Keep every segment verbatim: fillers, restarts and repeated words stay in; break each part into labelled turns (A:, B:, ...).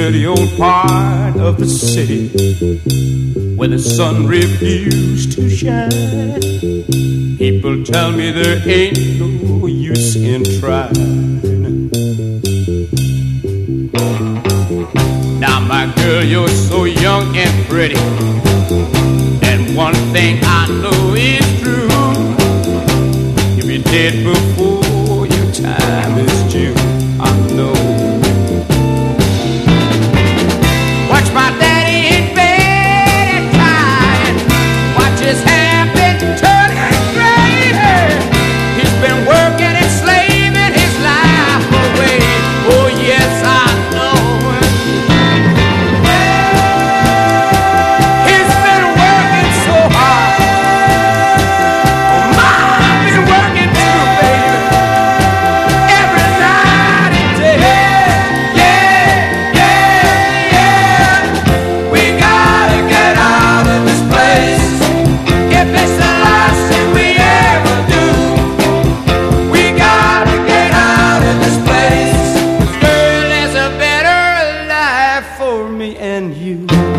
A: dirty old part of the city where the sun refused to shine. People tell me there ain't no use in trying. Now my girl, you're so young and pretty, and one thing I know is true: you'll be dead before your time is due. I know. Watch my daddy in bed at times. Watch his hair been turning gray. He's been working and slaving his life away. Oh yes, I know. He's been working so hard. Oh, I've been working too, baby. Every night and day. Yeah, yeah, yeah. We gotta get out of this place. If it's the last thing we ever do, we gotta get out of this place. 'Cause girl, there's a better life for me and you.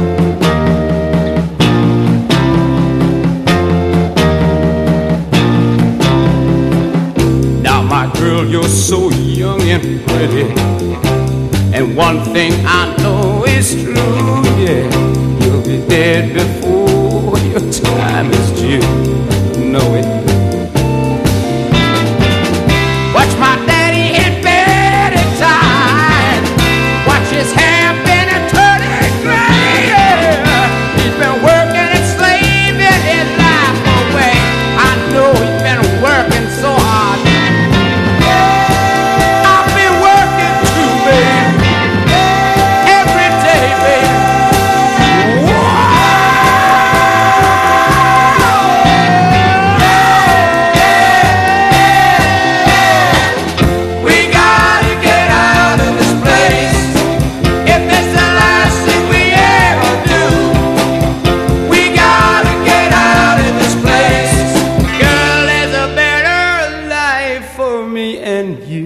A: Now my girl, you're so young and pretty, and one thing I know is true, yeah, you'll be dead before your time is due. Know it. Watch my daddy in bed at times. Watch his hair been a turning gray. He's been working and slaving his life away. I know he's been working so hard. I've been working too, baby. Every day, baby. We gotta get out of this place. If it's the last thing we ever do, we gotta get out of this place. Girl, there's a better life for me and you.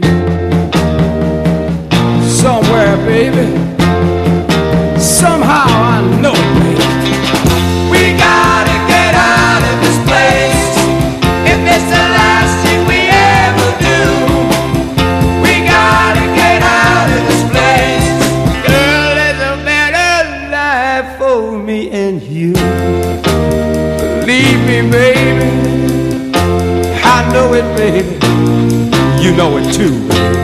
A: Somewhere, baby. Somehow I know it, baby. We gotta get out of this place. If it's the last thing we ever do, we gotta get out of this place. Girl, there's a better life for me and you. Believe me, baby. I know it, baby. You know it too, baby.